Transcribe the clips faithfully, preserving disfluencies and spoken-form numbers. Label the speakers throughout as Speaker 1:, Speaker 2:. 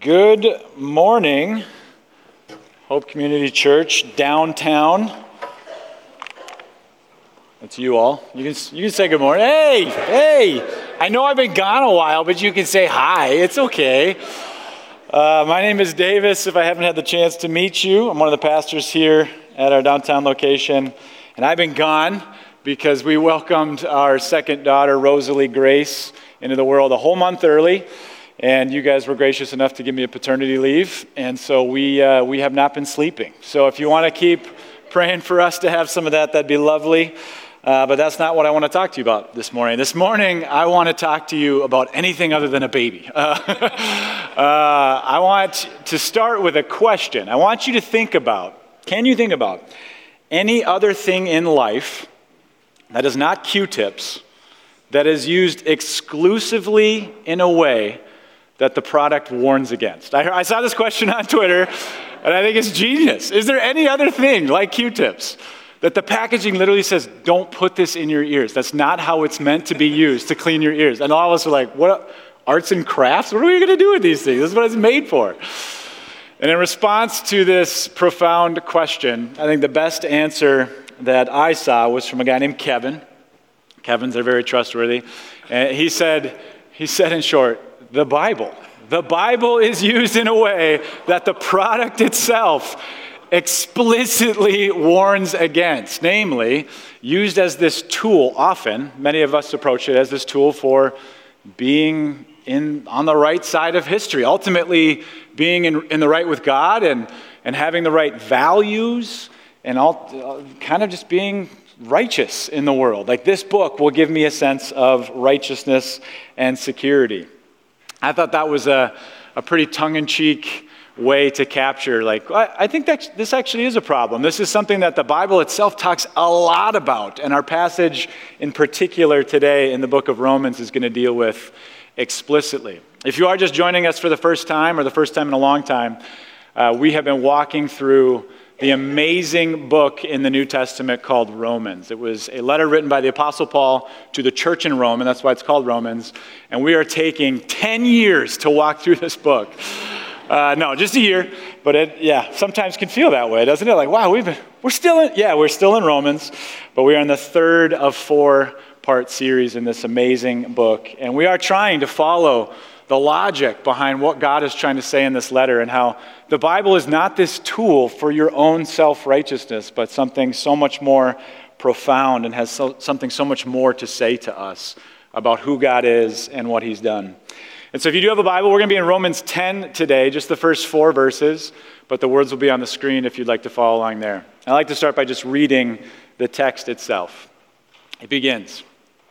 Speaker 1: Good morning, Hope Community Church, downtown. That's you all. You can you can say good morning. Hey, hey! I know I've been gone a while, but you can say hi. It's okay. Uh, my name is Davis. If I haven't had the chance to meet you, I'm one of the pastors here at our downtown location, and I've been gone because we welcomed our second daughter, Rosalie Grace, into the world a whole month early. And you guys were gracious enough to give me a paternity leave, and so we uh, we have not been sleeping. So if you want to keep praying for us to have some of that, that'd be lovely. Uh, but that's not what I want to talk to you about this morning. This morning, I want to talk to you about anything other than a baby. Uh, uh, I want to start with a question. I want you to think about, can you think about any other thing in life that is not Q-tips, that is used exclusively in a way that the product warns against? I, I saw this question on Twitter, and I think it's genius. Is there any other thing like Q-tips that the packaging literally says, don't put this in your ears? That's not how it's meant to be used, to clean your ears. And all of us are like, what, arts and crafts? What are we going to do with these things? This is what it's made for. And in response to this profound question, I think the best answer that I saw was from a guy named Kevin. Kevin's are very trustworthy. And he said, he said in short, the Bible. The Bible is used in a way that the product itself explicitly warns against, namely, used as this tool often, many of us approach it as this tool for being in on the right side of history, ultimately being in, in the right with God and, and having the right values and all, uh, kind of just being righteous in the world. Like, this book will give me a sense of righteousness and security. I thought that was a, a pretty tongue-in-cheek way to capture, like, I, I think that this actually is a problem. This is something that the Bible itself talks a lot about, and our passage in particular today in the book of Romans is going to deal with explicitly. If you are just joining us for the first time, or the first time in a long time, uh, we have been walking through the amazing book in the New Testament called Romans. It was a letter written by the Apostle Paul to the church in Rome, and that's why it's called Romans. And we are taking ten years to walk through this book. Uh, no, just a year, but it, yeah, sometimes can feel that way, doesn't it? Like, wow, we've been, we're still in, yeah, we're still in Romans, but we are in the third of four part series in this amazing book. And we are trying to follow the logic behind what God is trying to say in this letter, and how the Bible is not this tool for your own self-righteousness, but something so much more profound and has so, something so much more to say to us about who God is and what he's done. And so if you do have a Bible, we're going to be in Romans ten today, just the first four verses, but the words will be on the screen if you'd like to follow along there. I'd like to start by just reading the text itself. It begins,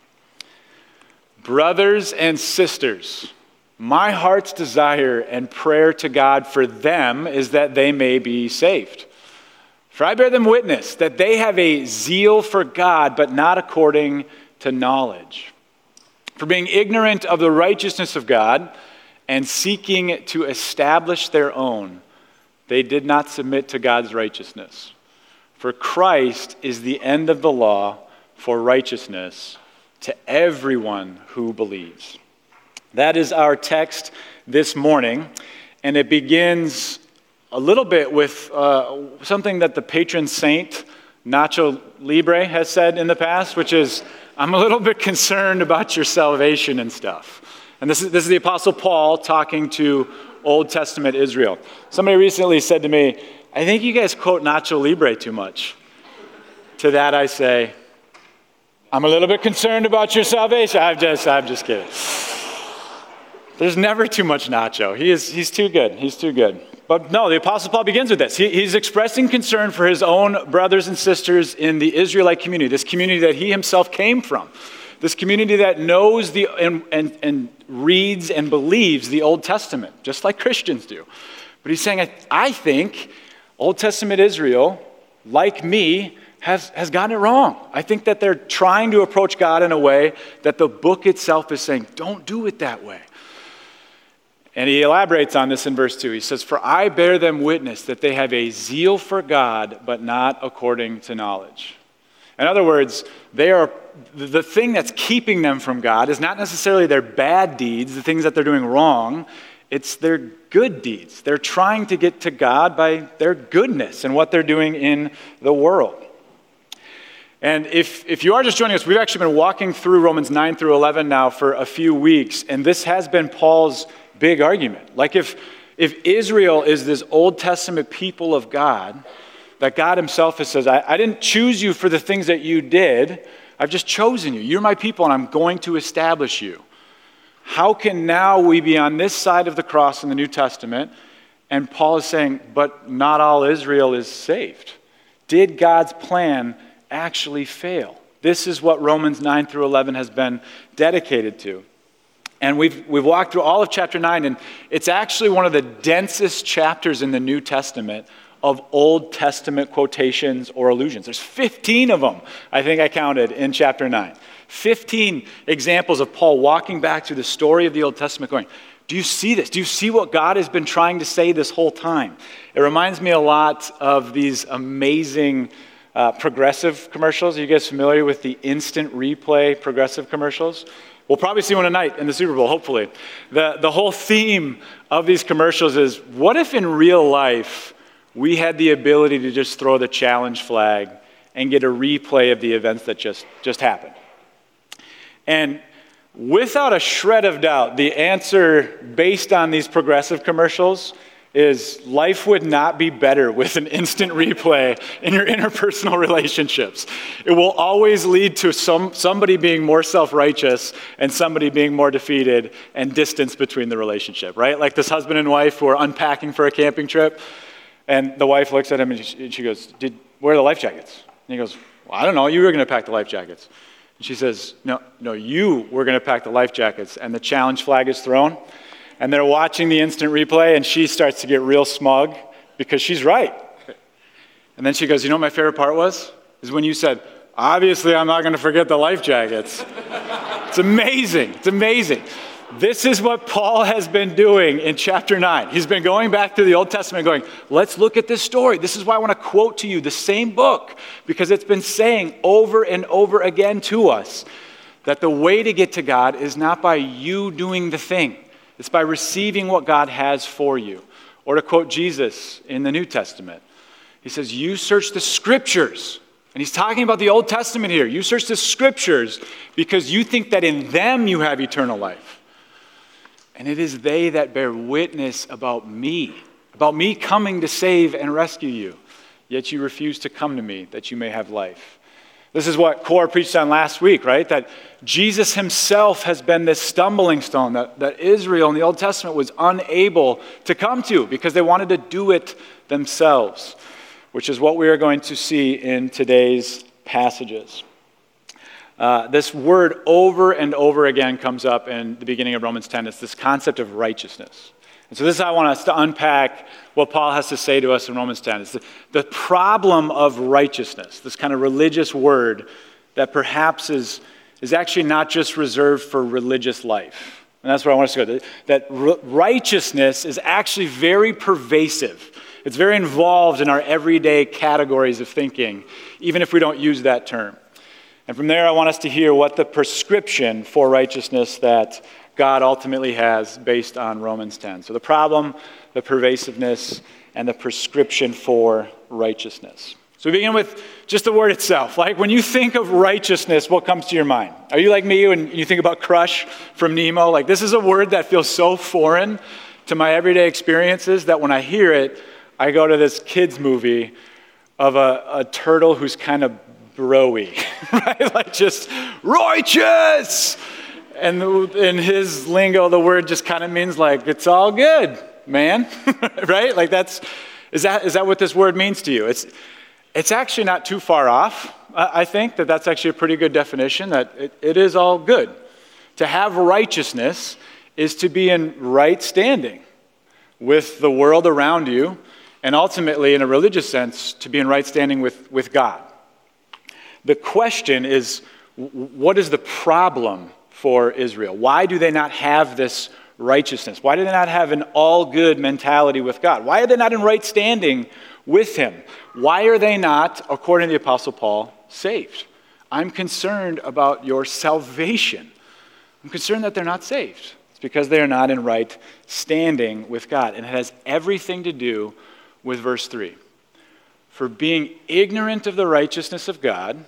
Speaker 1: "Brothers and sisters, my heart's desire and prayer to God for them is that they may be saved. For I bear them witness that they have a zeal for God, but not according to knowledge. For being ignorant of the righteousness of God and seeking to establish their own, they did not submit to God's righteousness. For Christ is the end of the law for righteousness to everyone who believes." That is our text this morning, and it begins a little bit with uh, something that the patron saint, Nacho Libre, has said in the past, which is, I'm a little bit concerned about your salvation and stuff. And this is, this is the Apostle Paul talking to Old Testament Israel. Somebody recently said to me, I think you guys quote Nacho Libre too much. To that I say, I'm a little bit concerned about your salvation. I'm just, I'm just kidding. There's never too much Nacho. He is, he's too good. He's too good. But no, the Apostle Paul begins with this. He, he's expressing concern for his own brothers and sisters in the Israelite community, this community that he himself came from, this community that knows the and, and, and reads and believes the Old Testament, just like Christians do. But he's saying, I, I think Old Testament Israel, like me, has, has gotten it wrong. I think that they're trying to approach God in a way that the book itself is saying, don't do it that way. And he elaborates on this in verse two. He says, for I bear them witness that they have a zeal for God, but not according to knowledge. In other words, they are the thing that's keeping them from God is not necessarily their bad deeds, the things that they're doing wrong. It's their good deeds. They're trying to get to God by their goodness and what they're doing in the world. And if, if you are just joining us, we've actually been walking through Romans nine through eleven now for a few weeks, and this has been Paul's big argument. Like if, if Israel is this Old Testament people of God, that God himself has says, I, I didn't choose you for the things that you did, I've just chosen you. You're my people, and I'm going to establish you. How can now we be on this side of the cross in the New Testament, and Paul is saying, but not all Israel is saved? Did God's plan actually fail? This is what Romans nine through eleven has been dedicated to. And we've we've walked through all of chapter nine, and it's actually one of the densest chapters in the New Testament of Old Testament quotations or allusions. There's fifteen of them, I think I counted, in chapter nine. fifteen examples of Paul walking back through the story of the Old Testament going, do you see this? Do you see what God has been trying to say this whole time? It reminds me a lot of these amazing Uh, progressive commercials. Are you guys familiar with the instant replay progressive commercials? We'll probably see one tonight in the Super Bowl, hopefully. The, the whole theme of these commercials is, what if in real life we had the ability to just throw the challenge flag and get a replay of the events that just, just happened? And without a shred of doubt, the answer based on these progressive commercials is life would not be better with an instant replay in your interpersonal relationships. It will always lead to some somebody being more self-righteous and somebody being more defeated and distance between the relationship, right? Like this husband and wife who are unpacking for a camping trip, and the wife looks at him and she, and she goes, "Did where are the life jackets?" And he goes, "Well, I don't know. You were going to pack the life jackets." And she says, "No, no, you were going to pack the life jackets." And the challenge flag is thrown. And they're watching the instant replay, and she starts to get real smug because she's right. And then she goes, "You know what my favorite part was? Is when you said, obviously I'm not going to forget the life jackets." It's amazing. It's amazing. This is what Paul has been doing in chapter nine. He's been going back to the Old Testament going, let's look at this story. This is why I want to quote to you the same book, because it's been saying over and over again to us that the way to get to God is not by you doing the thing. It's by receiving what God has for you. Or to quote Jesus in the New Testament, he says, you search the scriptures. And he's talking about the Old Testament here. You search the scriptures because you think that in them you have eternal life. And it is they that bear witness about me, about me coming to save and rescue you. Yet you refuse to come to me that you may have life. This is what Core preached on last week, right? That Jesus himself has been this stumbling stone that, that Israel in the Old Testament was unable to come to because they wanted to do it themselves, which is what we are going to see in today's passages. Uh, this word over and over again comes up in the beginning of Romans ten. It's this concept of righteousness. And so this is how I want us to unpack what Paul has to say to us in Romans ten. It's the, the problem of righteousness, this kind of religious word that perhaps is, is actually not just reserved for religious life. And that's where I want us to go. That righteousness is actually very pervasive. It's very involved in our everyday categories of thinking, even if we don't use that term. And from there, I want us to hear what the prescription for righteousness that God ultimately has based on Romans ten. So the problem, the pervasiveness, and the prescription for righteousness. So we begin with just the word itself. Like when you think of righteousness, what comes to your mind? Are you like me when you think about Crush from Nemo? Like this is a word that feels so foreign to my everyday experiences that when I hear it, I go to this kids movie of a, a turtle who's kind of bro-y, right? Like just righteous! And in his lingo, the word just kind of means like, it's all good, man, right? Like that's, is that is that what this word means to you? It's it's actually not too far off. I think that that's actually a pretty good definition, that it, it is all good. To have righteousness is to be in right standing with the world around you, and ultimately, in a religious sense, to be in right standing with, with God. The question is, what is the problem for Israel? Why do they not have this righteousness? Why do they not have an all-good mentality with God? Why are they not in right standing with him? Why are they not, according to the Apostle Paul, saved? I'm concerned about your salvation. I'm concerned that they're not saved. It's because they are not in right standing with God. And it has everything to do with verse three. For being ignorant of the righteousness of God,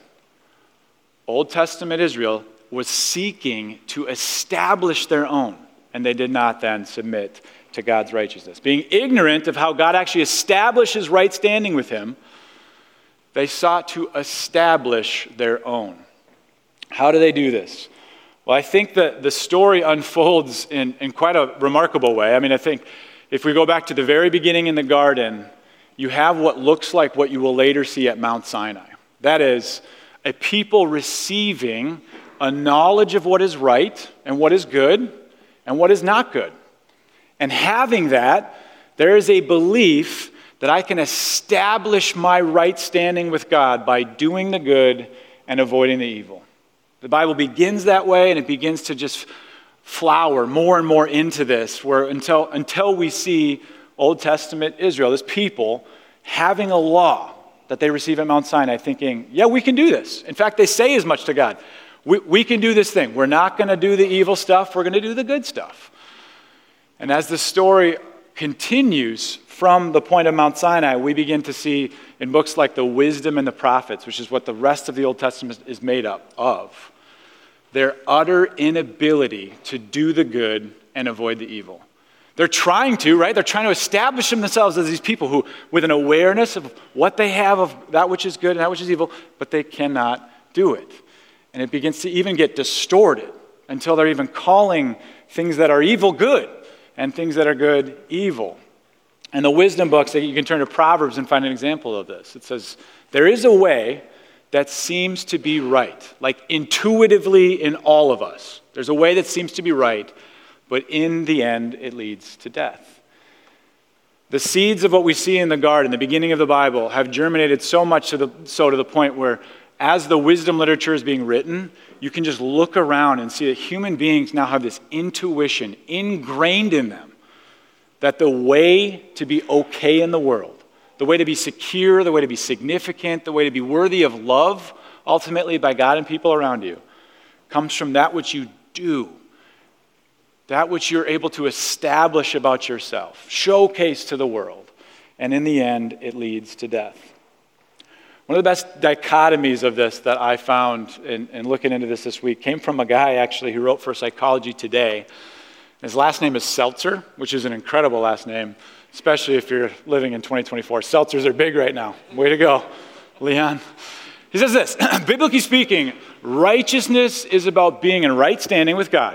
Speaker 1: Old Testament Israel was seeking to establish their own, and they did not then submit to God's righteousness. Being ignorant of how God actually establishes right standing with him, they sought to establish their own. How do they do this? Well, I think that the story unfolds in, in quite a remarkable way. I mean, I think if we go back to the very beginning in the garden, you have what looks like what you will later see at Mount Sinai. That is, a people receiving a knowledge of what is right and what is good and what is not good. And having that, there is a belief that I can establish my right standing with God by doing the good and avoiding the evil. The Bible begins that way, and it begins to just flower more and more into this, where until, until we see Old Testament Israel, this people, having a law that they receive at Mount Sinai, thinking, yeah, we can do this. In fact, they say as much to God. We, we can do this thing. We're not going to do the evil stuff. We're going to do the good stuff. And as the story continues from the point of Mount Sinai, we begin to see in books like the Wisdom and the Prophets, which is what the rest of the Old Testament is made up of, their utter inability to do the good and avoid the evil. They're trying to, right? They're trying to establish themselves as these people who, with an awareness of what they have of that which is good and that which is evil, but they cannot do it. And it begins to even get distorted until they're even calling things that are evil good and things that are good evil. And the wisdom books, you can turn to Proverbs and find an example of this. It says, there is a way that seems to be right, like intuitively in all of us. There's a way that seems to be right, but in the end, it leads to death. The seeds of what we see in the garden, the beginning of the Bible, have germinated so much to the, so to the point where as the wisdom literature is being written, you can just look around and see that human beings now have this intuition ingrained in them that the way to be okay in the world, the way to be secure, the way to be significant, the way to be worthy of love, ultimately by God and people around you, comes from that which you do, that which you're able to establish about yourself, showcase to the world, and in the end, it leads to death. One of the best dichotomies of this that I found in, in looking into this this week came from a guy actually who wrote for Psychology Today. His last name is Seltzer, which is an incredible last name, especially if you're living in twenty twenty-four. Seltzers are big right now. Way to go, Leon. He says this, biblically speaking, righteousness is about being in right standing with God.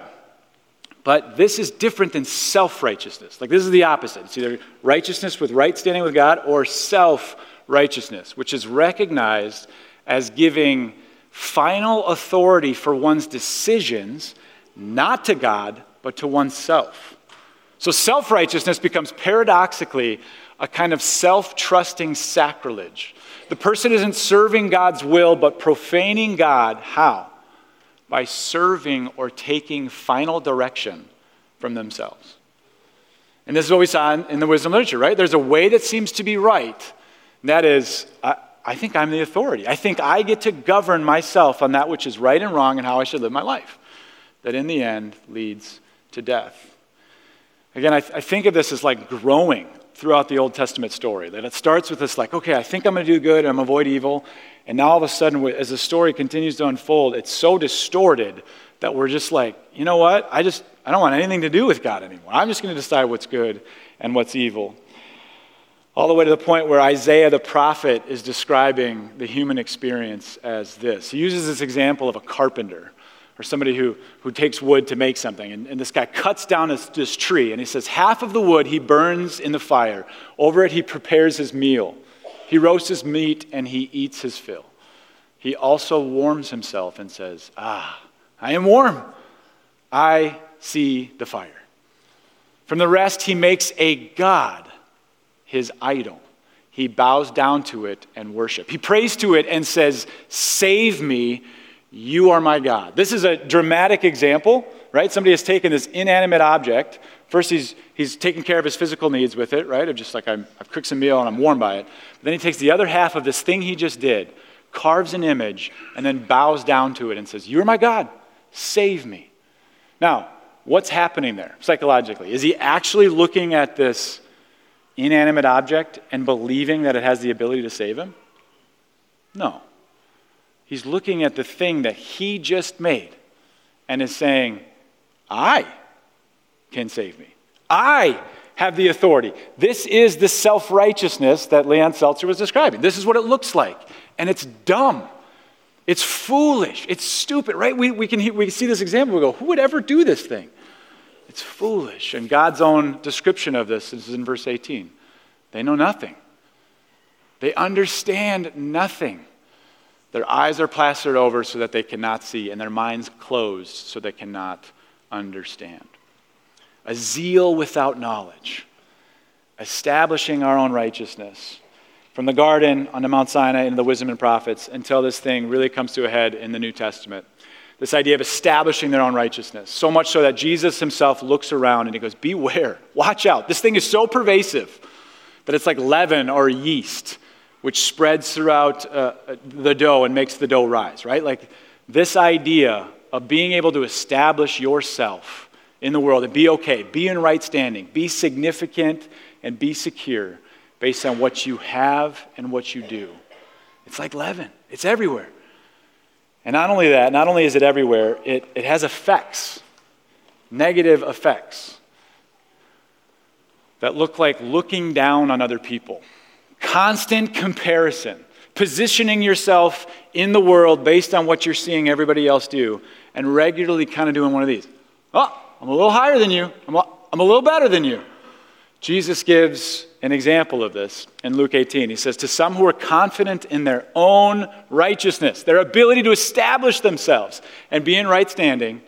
Speaker 1: But this is different than self-righteousness. Like this is the opposite. It's either righteousness with right standing with God or self-righteousness, which is recognized as giving final authority for one's decisions, not to God, but to oneself. So self-righteousness becomes paradoxically a kind of self-trusting sacrilege. The person isn't serving God's will, but profaning God. How? By serving or taking final direction from themselves. And this is what we saw in the wisdom literature, right? There's a way that seems to be right. And that is, I, I think I'm the authority. I think I get to govern myself on that which is right and wrong and how I should live my life. That in the end leads to death. Again, I, th- I think of this as like growing throughout the Old Testament story. That it starts with this like, okay, I think I'm going to do good, I'm going to avoid evil. And now all of a sudden, as the story continues to unfold, it's so distorted that we're just like, you know what? I just, I don't want anything to do with God anymore. I'm just going to decide what's good and what's evil. All the way to the point where Isaiah the prophet is describing the human experience as this. He uses this example of a carpenter or somebody who, who takes wood to make something. And, and this guy cuts down this, this tree, and he says, half of the wood he burns in the fire. Over it he prepares his meal. He roasts his meat and he eats his fill. He also warms himself and says, ah, I am warm. I see the fire. From the rest, he makes a god his idol. He bows down to it and worship. He prays to it and says, save me, you are my God. This is a dramatic example, right? Somebody has taken this inanimate object. First, he's he's taking care of his physical needs with it, right? Of just like, I'm, I've cooked some meal and I'm warmed by it. But then he takes the other half of this thing he just did, carves an image, and then bows down to it and says, you're my God, save me. Now, what's happening there psychologically? Is he actually looking at this inanimate object and believing that it has the ability to save him? No. He's looking at the thing that he just made and is saying, I can save me. I have the authority. This is the self-righteousness that Leon Seltzer was describing. This is what it looks like. And it's dumb. It's foolish. It's stupid, right? We, we, can, we can see this example. We go, who would ever do this thing? It's foolish. And God's own description of this is in verse eighteen. They know nothing. They understand nothing. Their eyes are plastered over so that they cannot see, and their minds closed so they cannot understand. A zeal without knowledge, establishing our own righteousness from the garden onto Mount Sinai into the wisdom and prophets until this thing really comes to a head in the New Testament. This idea of establishing their own righteousness, so much so that Jesus himself looks around and he goes, beware, watch out. This thing is so pervasive that it's like leaven or yeast, which spreads throughout uh, the dough and makes the dough rise, right? Like this idea of being able to establish yourself in the world and be okay, be in right standing, be significant and be secure based on what you have and what you do. It's like leaven. It's everywhere. And not only that, not only is it everywhere, it, it has effects, negative effects that look like looking down on other people. Constant comparison, positioning yourself in the world based on what you're seeing everybody else do, and regularly kind of doing one of these. Oh, I'm a little higher than you. I'm a, I'm a little better than you. Jesus gives an example of this in Luke eighteen. He says, to some who are confident in their own righteousness, their ability to establish themselves and be in right standing,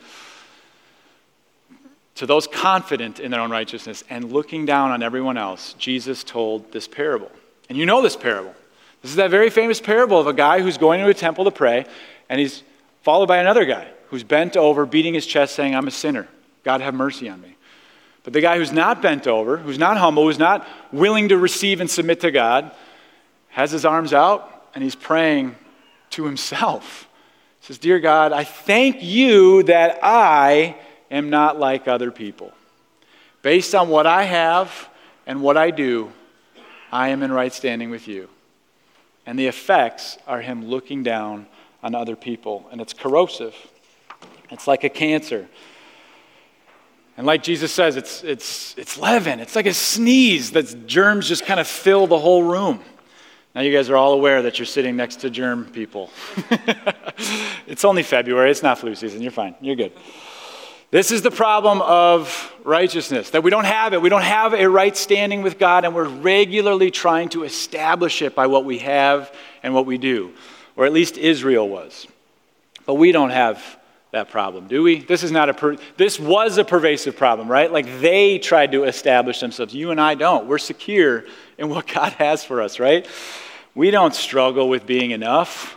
Speaker 1: to those confident in their own righteousness and looking down on everyone else, Jesus told this parable. And you know this parable. This is that very famous parable of a guy who's going to a temple to pray, and he's followed by another guy who's bent over, beating his chest, saying, I'm a sinner. God, have mercy on me. But the guy who's not bent over, who's not humble, who's not willing to receive and submit to God, has his arms out, and he's praying to himself. He says, dear God, I thank you that I am not like other people. Based on what I have and what I do, I am in right standing with you. And the effects are him looking down on other people. And it's corrosive. It's like a cancer. And like Jesus says, it's it's it's leaven. It's like a sneeze that germs just kind of fill the whole room. Now you guys are all aware that you're sitting next to germ people. It's only February. It's not flu season. You're fine. You're good. This is the problem of righteousness, that we don't have it. We don't have a right standing with God, and we're regularly trying to establish it by what we have and what we do, or at least Israel was. But we don't have that problem, do we? This is not a per- this was a pervasive problem, right? Like they tried to establish themselves. You and I don't. We're secure in what God has for us, right? We don't struggle with being enough.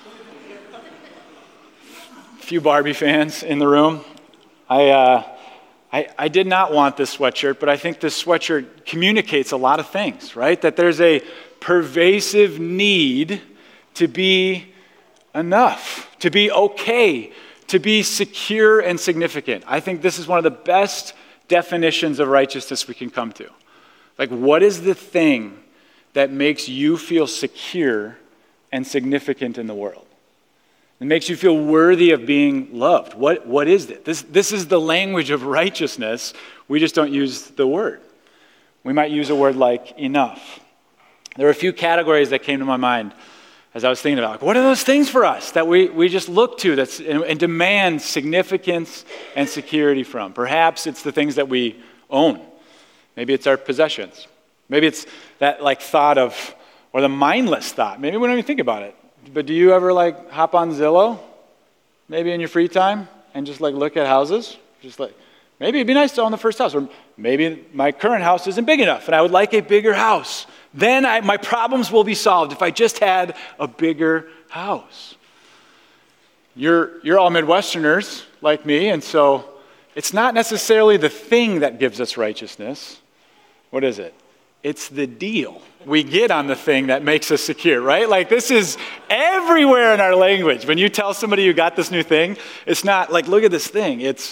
Speaker 1: A few Barbie fans in the room. I, uh, I, I did not want this sweatshirt, but I think this sweatshirt communicates a lot of things, right? That there's a pervasive need to be enough, to be okay, to be secure and significant. I think this is one of the best definitions of righteousness we can come to. Like, what is the thing that makes you feel secure and significant in the world? It makes you feel worthy of being loved. What, what is it? This, this is the language of righteousness. We just don't use the word. We might use a word like enough. There are a few categories that came to my mind as I was thinking about, like, what are those things for us that we, we just look to that's, and, and demand significance and security from? Perhaps it's the things that we own. Maybe it's our possessions. Maybe it's that like thought of, or the mindless thought. Maybe we don't even think about it. But do you ever like hop on Zillow, maybe in your free time, and just like look at houses? Just like, maybe it'd be nice to own the first house. Or maybe my current house isn't big enough and I would like a bigger house. Then I, my problems will be solved if I just had a bigger house. You're, you're all Midwesterners like me, and so it's not necessarily the thing that gives us righteousness. What is it? It's the deal we get on the thing that makes us secure, right? Like this is everywhere in our language. When you tell somebody you got this new thing, it's not like, look at this thing. It's,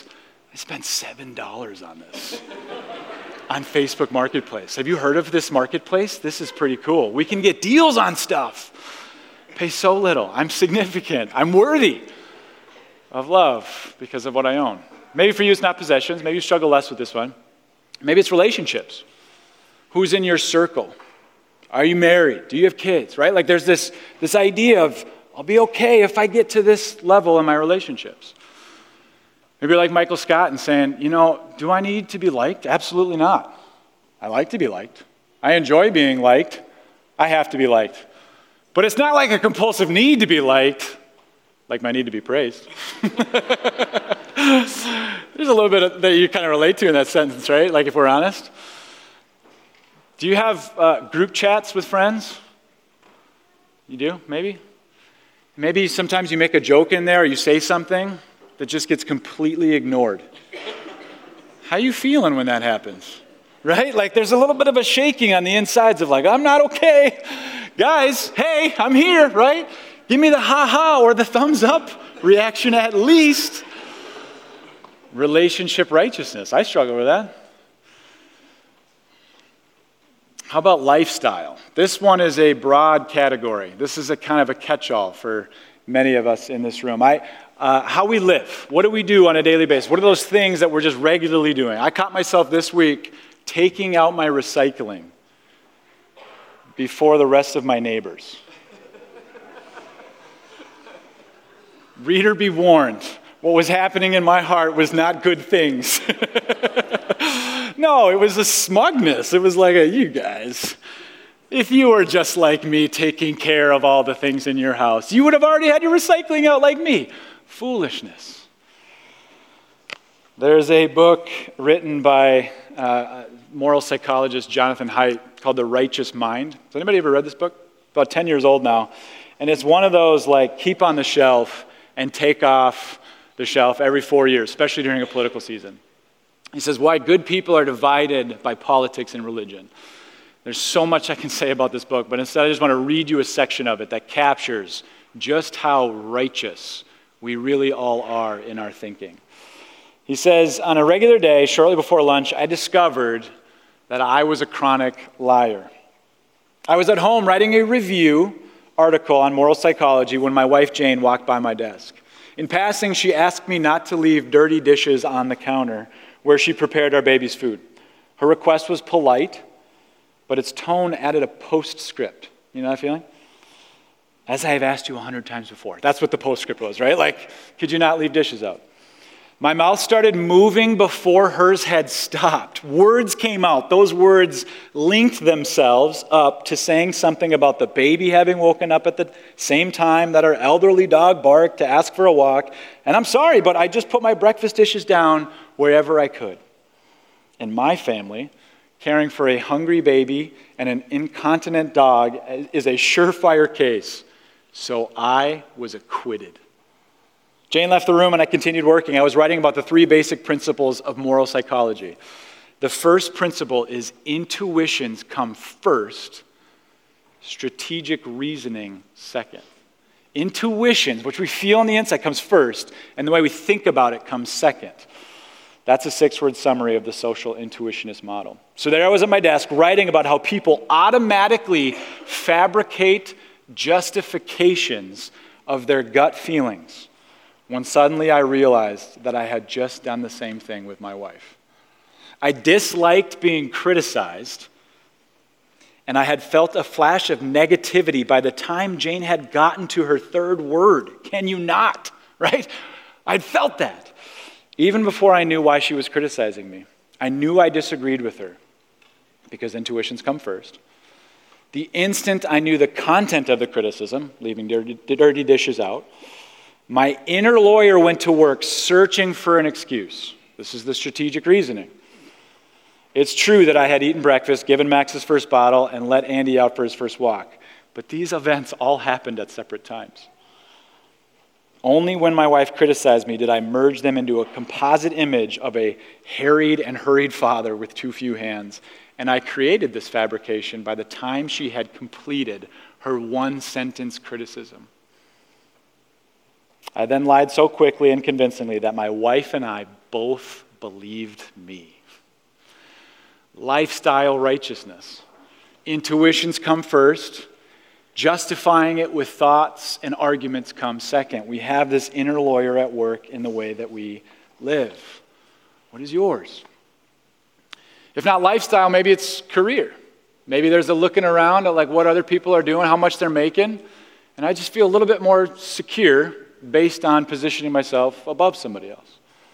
Speaker 1: I spent seven dollars on this on Facebook Marketplace. Have you heard of this marketplace? This is pretty cool. We can get deals on stuff. Pay so little. I'm significant. I'm worthy of love because of what I own. Maybe for you it's not possessions. Maybe you struggle less with this one. Maybe it's relationships. Who's in your circle? Are you married? Do you have kids, right? Like there's this, this idea of, I'll be okay if I get to this level in my relationships. Maybe you're like Michael Scott and saying, you know, do I need to be liked? Absolutely not. I like to be liked. I enjoy being liked. I have to be liked. But it's not like a compulsive need to be liked, like my need to be praised. There's a little bit of, that you kind of relate to in that sentence, right? Like if we're honest. Do you have uh, group chats with friends? You do, maybe? Maybe sometimes you make a joke in there or you say something that just gets completely ignored. How you feeling when that happens? Right? Like there's a little bit of a shaking on the insides of like, I'm not okay. Guys, hey, I'm here, right? Give me the ha-ha or the thumbs up reaction at least. Relationship righteousness. I struggle with that. How about lifestyle? This one is a broad category. This is a kind of a catch-all for many of us in this room. I, uh, how we live. What do we do on a daily basis? What are those things that we're just regularly doing? I caught myself this week taking out my recycling before the rest of my neighbors. Reader be warned. What was happening in my heart was not good things. No, it was a smugness. It was like, a, you guys, if you were just like me taking care of all the things in your house, you would have already had your recycling out like me. Foolishness. There's a book written by uh, moral psychologist Jonathan Haidt called The Righteous Mind. Has anybody ever read this book? About ten years old now. And it's one of those like keep on the shelf and take off the shelf every four years, especially during a political season. He says, why good people are divided by politics and religion. There's so much I can say about this book, but instead I just want to read you a section of it that captures just how righteous we really all are in our thinking. He says, on a regular day, shortly before lunch, I discovered that I was a chronic liar. I was at home writing a review article on moral psychology when my wife Jane walked by my desk. In passing, she asked me not to leave dirty dishes on the counter where she prepared our baby's food. Her request was polite, but its tone added a postscript. You know that feeling? As I have asked you a hundred times before. That's what the postscript was, right? Like, could you not leave dishes out? My mouth started moving before hers had stopped. Words came out. Those words linked themselves up to saying something about the baby having woken up at the same time that our elderly dog barked to ask for a walk. And I'm sorry, but I just put my breakfast dishes down wherever I could. In my family, caring for a hungry baby and an incontinent dog is a surefire case. So I was acquitted. Jane left the room and I continued working. I was writing about the three basic principles of moral psychology. The first principle is intuitions come first, strategic reasoning second. Intuitions, which we feel on the inside, comes first, and the way we think about it comes second. That's a six-word summary of the social intuitionist model. So there I was at my desk writing about how people automatically fabricate justifications of their gut feelings, when suddenly I realized that I had just done the same thing with my wife. I disliked being criticized, and I had felt a flash of negativity by the time Jane had gotten to her third word. Can you not? Right? I'd felt that. Even before I knew why she was criticizing me. I knew I disagreed with her, because intuitions come first. The instant I knew the content of the criticism, leaving dirty, dirty dishes out, my inner lawyer went to work searching for an excuse. This is the strategic reasoning. It's true that I had eaten breakfast, given Max his first bottle, and let Andy out for his first walk. But these events all happened at separate times. Only when my wife criticized me did I merge them into a composite image of a harried and hurried father with too few hands. And I created this fabrication by the time she had completed her one-sentence criticism. I then lied so quickly and convincingly that my wife and I both believed me. Lifestyle righteousness. Intuitions come first. Justifying it with thoughts and arguments come second. We have this inner lawyer at work in the way that we live. What is yours? If not lifestyle, maybe it's career. Maybe there's a looking around at like what other people are doing, how much they're making, and I just feel a little bit more secure based on positioning myself above somebody else.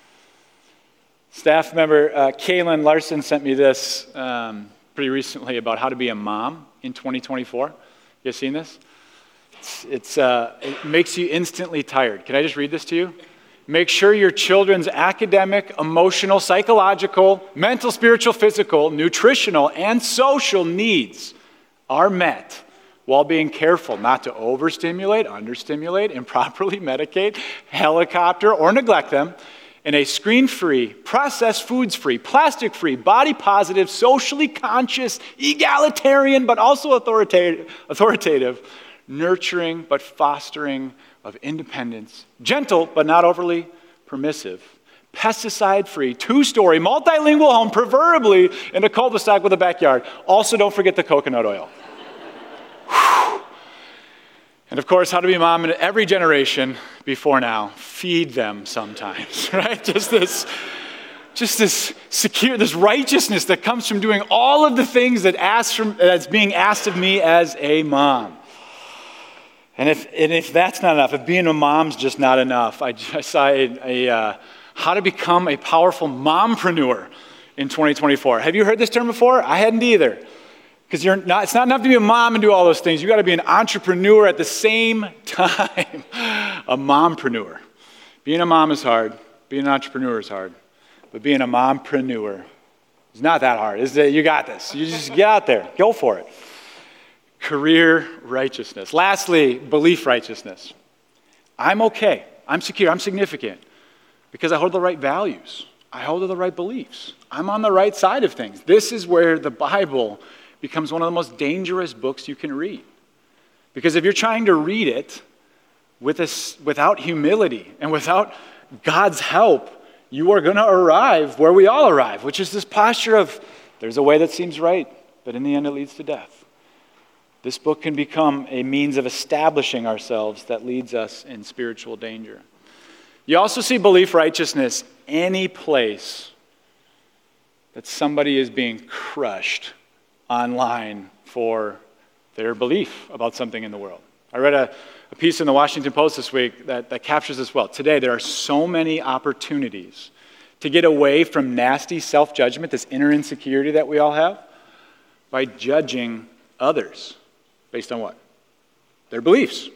Speaker 1: Staff member uh, Kaylin Larson sent me this um, pretty recently about how to be a mom in twenty twenty-four. You guys seen this? It's, it's, uh, it makes you instantly tired. Can I just read this to you? Make sure your children's academic, emotional, psychological, mental, spiritual, physical, nutritional, and social needs are met while being careful not to overstimulate, understimulate, improperly medicate, helicopter, or neglect them in a screen-free, processed foods-free, plastic-free, body-positive, socially conscious, egalitarian, but also authoritative, authoritative, nurturing but fostering of independence, gentle but not overly permissive, pesticide-free, two-story, multilingual home, preferably in a cul-de-sac with a backyard. Also, don't forget the coconut oil. And of course, how to be a mom in every generation before now. Feed them sometimes, right? Just this, just this secure, this righteousness that comes from doing all of the things that asks from, that's being asked of me as a mom. And if and if that's not enough, if being a mom's just not enough, I, I saw a, a uh, how to become a powerful mompreneur in twenty twenty-four. Have you heard this term before? I hadn't either. Because you're not, it's not enough to be a mom and do all those things. You got to be an entrepreneur at the same time. A mompreneur. Being a mom is hard. Being an entrepreneur is hard. But being a mompreneur is not that hard. Is it? You got this. You just get out there. Go for it. Career righteousness. Lastly, belief righteousness. I'm okay. I'm secure. I'm significant. Because I hold the right values. I hold the right beliefs. I'm on the right side of things. This is where the Bible becomes one of the most dangerous books you can read. Because if you're trying to read it with a, without humility and without God's help, you are going to arrive where we all arrive, which is this posture of, there's a way that seems right, but in the end it leads to death. This book can become a means of establishing ourselves that leads us in spiritual danger. You also see belief righteousness any place that somebody is being crushed online for their belief about something in the world. I read a, a piece in the Washington Post this week that, that captures this well. Today, there are so many opportunities to get away from nasty self-judgment, this inner insecurity that we all have, by judging others based on what? Their beliefs.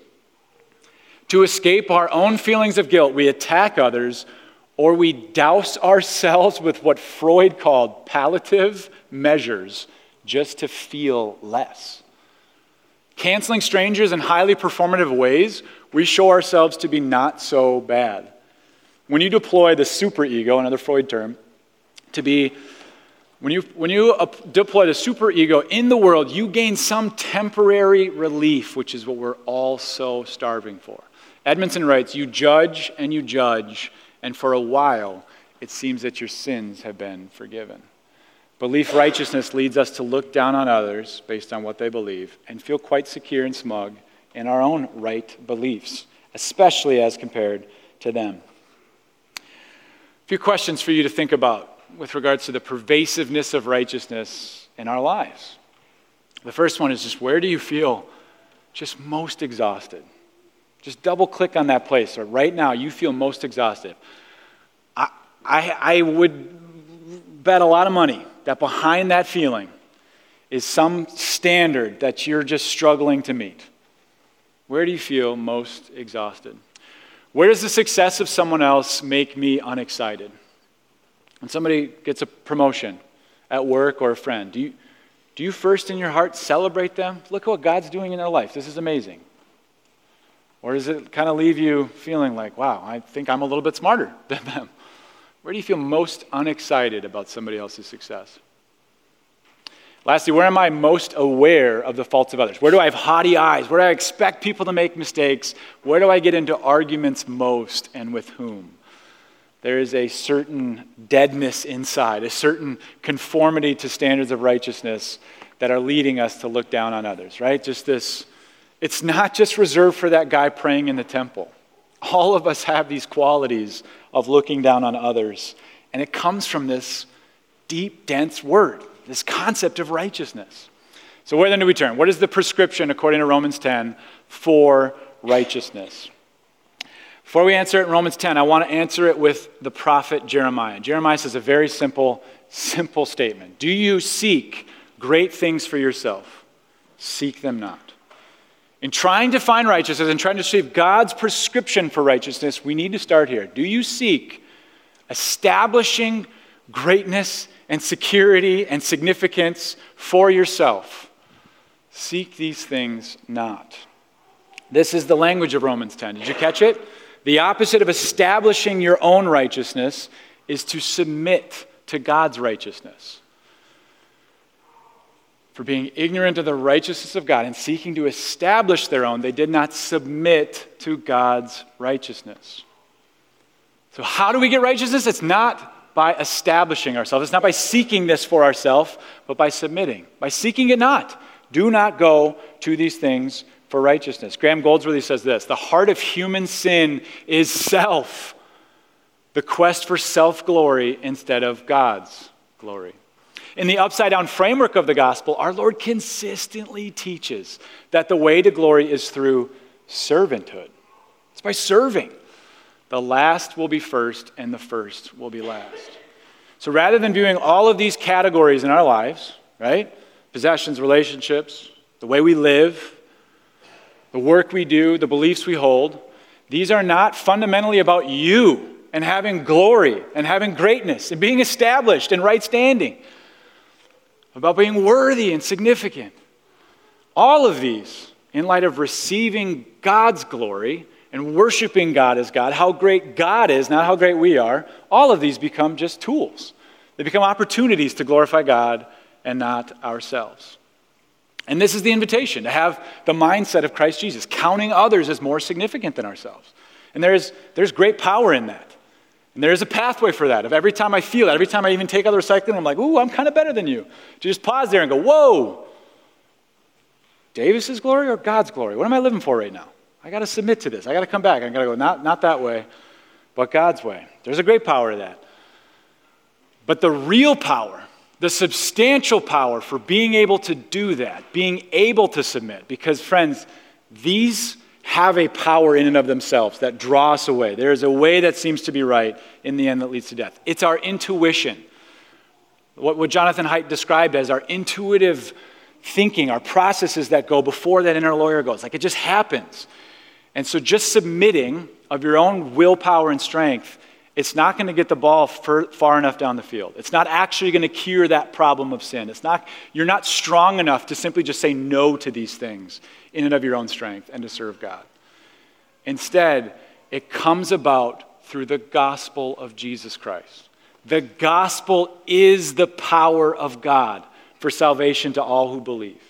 Speaker 1: To escape our own feelings of guilt, we attack others, or we douse ourselves with what Freud called palliative measures just to feel less. Canceling strangers in highly performative ways, we show ourselves to be not so bad. When you deploy the superego, another Freud term, to be, when you, when you uh, deploy the superego in the world, you gain some temporary relief, which is what we're all so starving for. Edmondson writes, you judge and you judge, and for a while, it seems that your sins have been forgiven. Belief righteousness leads us to look down on others based on what they believe and feel quite secure and smug in our own right beliefs, especially as compared to them. A few questions for you to think about with regards to the pervasiveness of righteousness in our lives. The first one is just, where do you feel just most exhausted? Just double click on that place, or right now you feel most exhausted. I, I, I would bet a lot of money that behind that feeling is some standard that you're just struggling to meet. Where do you feel most exhausted? Where does the success of someone else make me unexcited? When somebody gets a promotion at work or a friend, do you, do you first in your heart celebrate them? Look at what God's doing in their life. This is amazing. Or does it kind of leave you feeling like, wow, I think I'm a little bit smarter than them? Where do you feel most unexcited about somebody else's success? Lastly, where am I most aware of the faults of others? Where do I have haughty eyes? Where do I expect people to make mistakes? Where do I get into arguments most, and with whom? there is a certain deadness inside, a certain conformity to standards of righteousness that are leading us to look down on others, right? Just this, it's not just reserved for that guy praying in the temple. All of us have these qualities of looking down on others, and it comes from this deep, dense word, this concept of righteousness. So where then do we turn? What is the prescription, according to Romans ten, for righteousness? Before we answer it in Romans ten, I want to answer it with the prophet Jeremiah. Jeremiah says a very simple, simple statement. Do you seek great things for yourself? Seek them not. In trying to find righteousness and trying to receive God's prescription for righteousness, we need to start here. Do you seek establishing greatness and security and significance for yourself? Seek these things not. This is the language of Romans ten. Did you catch it? The opposite of establishing your own righteousness is to submit to God's righteousness. For being ignorant of the righteousness of God and seeking to establish their own, they did not submit to God's righteousness. So how do we get righteousness? It's not by establishing ourselves. It's not by seeking this for ourselves, but by submitting. By seeking it not. Do not go to these things for righteousness. Graham Goldsworthy says this: the heart of human sin is self, the quest for self-glory instead of God's glory. In the upside-down framework of the gospel, our Lord consistently teaches that the way to glory is through servanthood. It's by serving. The last will be first, and the first will be last. So rather than viewing all of these categories in our lives, right? Possessions, relationships, the way we live, the work we do, the beliefs we hold, these are not fundamentally about you and having glory and having greatness and being established in right standing, about being worthy and significant. All of these, in light of receiving God's glory and worshiping God as God, how great God is, not how great we are, all of these become just tools. They become opportunities to glorify God and not ourselves. And this is the invitation, to have the mindset of Christ Jesus, counting others as more significant than ourselves. And there's, there's great power in that. And there is a pathway for that. Of every time I feel that, every time I even take other recycling, I'm like, ooh, I'm kind of better than you. To just pause there and go, whoa, Davis's glory or God's glory? What am I living for right now? I got to submit to this. I got to come back. I got to go, not, not that way, but God's way. There's a great power to that. But the real power, the substantial power for being able to do that, being able to submit, because friends, these have a power in and of themselves that draw us away. There is a way that seems to be right in the end that leads to death. It's our intuition. What, what Jonathan Haidt described as our intuitive thinking, our processes that go before that inner lawyer goes. Like it just happens. And so just submitting of your own willpower and strength, it's not going to get the ball far, far enough down the field. It's not actually going to cure that problem of sin. It's not, you're not strong enough to simply just say no to these things in and of your own strength and to serve God. Instead, it comes about through the gospel of Jesus Christ. The gospel is the power of God for salvation to all who believe,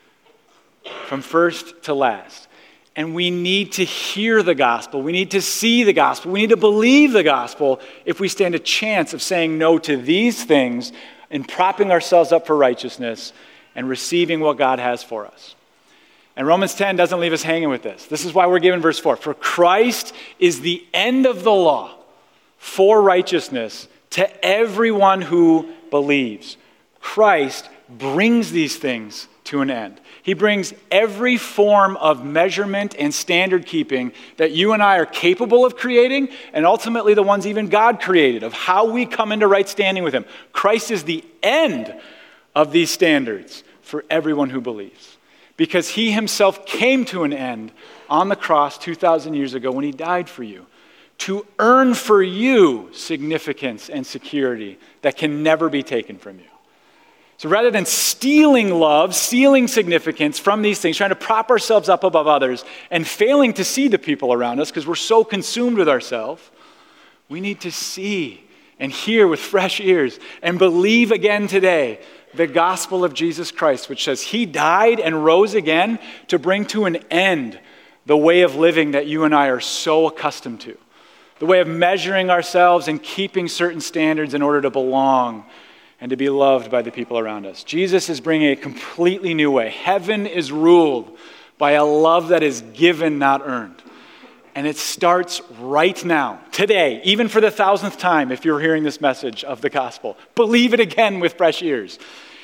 Speaker 1: from first to last. And we need to hear the gospel. We need to see the gospel. We need to believe the gospel if we stand a chance of saying no to these things and propping ourselves up for righteousness and receiving what God has for us. And Romans ten doesn't leave us hanging with this. This is why we're given verse four. For Christ is the end of the law for righteousness to everyone who believes. Christ brings these things to an end. He brings every form of measurement and standard keeping that you and I are capable of creating, and ultimately the ones even God created, of how we come into right standing with him. Christ is the end of these standards for everyone who believes, because he himself came to an end on the cross two thousand years ago when he died for you, to earn for you significance and security that can never be taken from you. So rather than stealing love, stealing significance from these things, trying to prop ourselves up above others, and failing to see the people around us because we're so consumed with ourselves, we need to see and hear with fresh ears and believe again today the gospel of Jesus Christ, which says he died and rose again to bring to an end the way of living that you and I are so accustomed to. the way of measuring ourselves and keeping certain standards in order to belong and to be loved by the people around us. Jesus is bringing a completely new way. Heaven is ruled by a love that is given, not earned. And it starts right now, today, even for the thousandth time, if you're hearing this message of the gospel. Believe it again with fresh ears.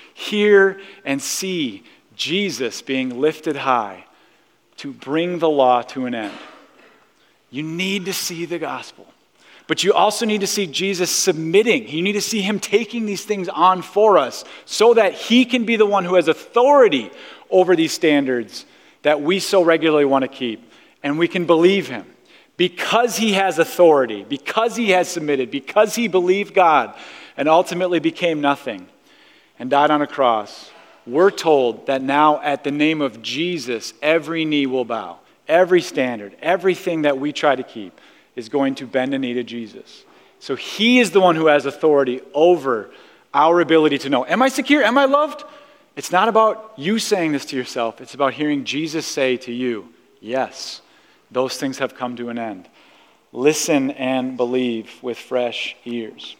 Speaker 1: Hear and see Jesus being lifted high to bring the law to an end. You need to see the gospel. But you also need to see Jesus submitting. You need to see him taking these things on for us so that he can be the one who has authority over these standards that we so regularly want to keep. And we can believe him because he has authority, because he has submitted, because he believed God and ultimately became nothing and died on a cross. We're told that now at the name of Jesus, every knee will bow. Every standard, everything that we try to keep is going to bend a knee to Jesus. So he is the one who has authority over our ability to know, am I secure? Am I loved? It's not about you saying this to yourself. It's about hearing Jesus say to you, yes, those things have come to an end. Listen and believe with fresh ears.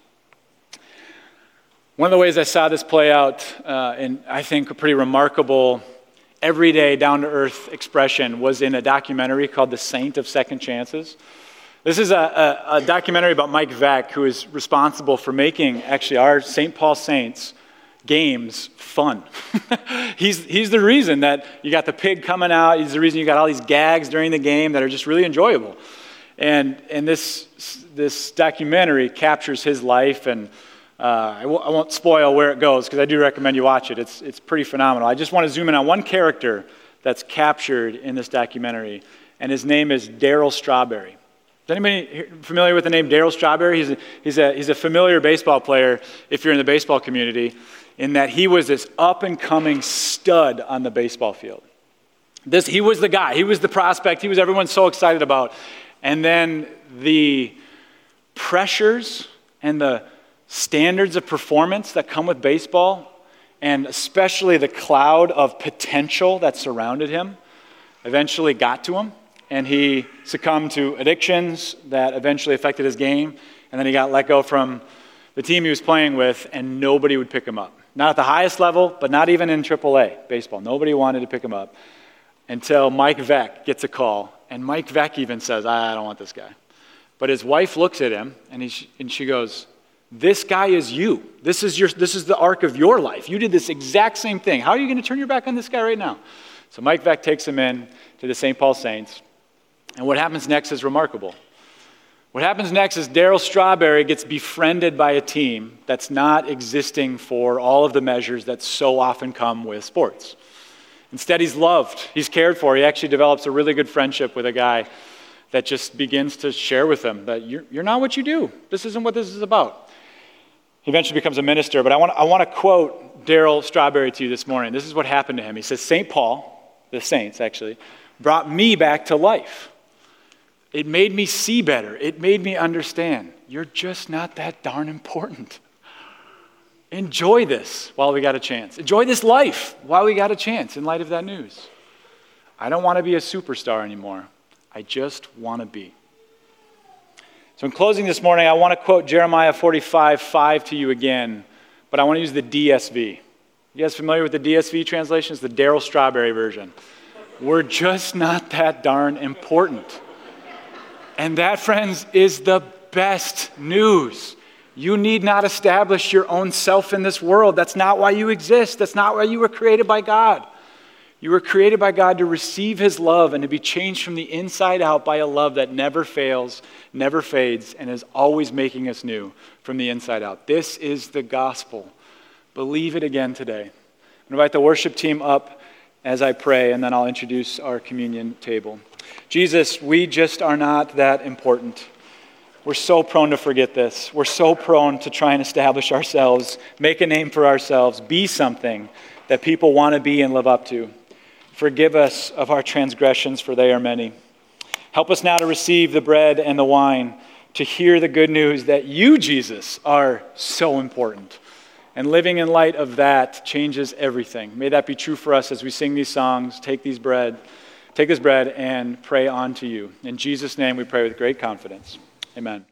Speaker 1: One of the ways I saw this play out uh, in, I think, a pretty remarkable, everyday, down-to-earth expression was in a documentary called The Saint of Second Chances. This is a, a, a documentary about Mike Veck, who is responsible for making, actually, our Saint Paul Saints games fun. he's, he's the reason that you got the pig coming out. He's the reason you got all these gags during the game that are just really enjoyable. And, and this, this documentary captures his life, and uh, I, w- I won't spoil where it goes because I do recommend you watch it. It's, it's pretty phenomenal. I just want to zoom in on one character that's captured in this documentary, and his name is Darryl Strawberry. Is anybody familiar with the name Darryl Strawberry? He's a, he's, a, he's a familiar baseball player if you're in the baseball community, in that he was this up-and-coming stud on the baseball field. This, he was the guy. He was the prospect. He was everyone so excited about. And then the pressures and the standards of performance that come with baseball, and especially the cloud of potential that surrounded him, eventually got to him. And he succumbed to addictions that eventually affected his game. And then he got let go from the team he was playing with, and nobody would pick him up. Not at the highest level, but not even in triple A baseball. Nobody wanted to pick him up until Mike Veck gets a call. And Mike Veck even says, I don't want this guy. But his wife looks at him, and, he, and she goes, this guy is you. This is, your, this is the arc of your life. You did this exact same thing. How are you going to turn your back on this guy right now? So Mike Veck takes him in to the Saint Paul Saints. And what happens next is remarkable. What happens next is Darryl Strawberry gets befriended by a team that's not existing for all of the measures that so often come with sports. Instead, he's loved. He's cared for. He actually develops a really good friendship with a guy that just begins to share with him that you're, you're not what you do. This isn't what this is about. He eventually becomes a minister, but I want, I want to quote Darryl Strawberry to you this morning. This is what happened to him. He says, Saint Paul, the Saints actually, brought me back to life. It made me see better. It made me understand. You're just not that darn important. Enjoy this while we got a chance. Enjoy this life while we got a chance in light of that news. I don't want to be a superstar anymore. I just want to be. So in closing this morning, I want to quote Jeremiah forty-five five to you again, but I want to use the D S V. You guys familiar with the D S V translation? It's the Darryl Strawberry version. We're just not that darn important. And that, friends, is the best news. You need not establish your own self in this world. That's not why you exist. That's not why you were created by God. You were created by God to receive his love and to be changed from the inside out by a love that never fails, never fades, and is always making us new from the inside out. This is the gospel. Believe it again today. I invite the worship team up as I pray, and then I'll introduce our communion table. Jesus, we just are not that important. We're so prone to forget this. We're so prone to try and establish ourselves, make a name for ourselves, be something that people want to be and live up to. Forgive us of our transgressions, for they are many. Help us now to receive the bread and the wine, to hear the good news that you, Jesus, are so important. And living in light of that changes everything. May that be true for us as we sing these songs, take these bread, take this bread and pray on to you. In Jesus' name we pray with great confidence. Amen.